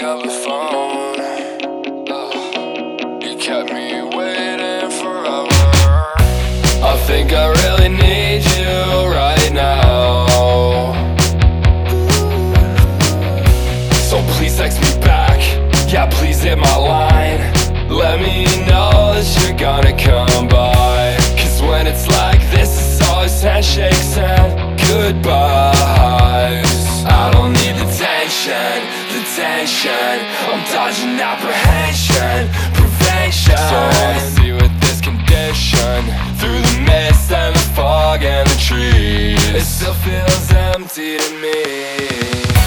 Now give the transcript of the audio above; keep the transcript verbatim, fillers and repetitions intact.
telephone. Ugh, you kept me waiting forever. I think I really need you right now. So please text me back. Yeah, please hit my line. Let me know that you're gonna come by. Cause when it's like this, it's always handshakes and goodbyes. I don't need the tension, the tension. I'm dodging apprehension, prevention. So I see with this condition, through the mist and the fog and the trees, it still feels empty to me.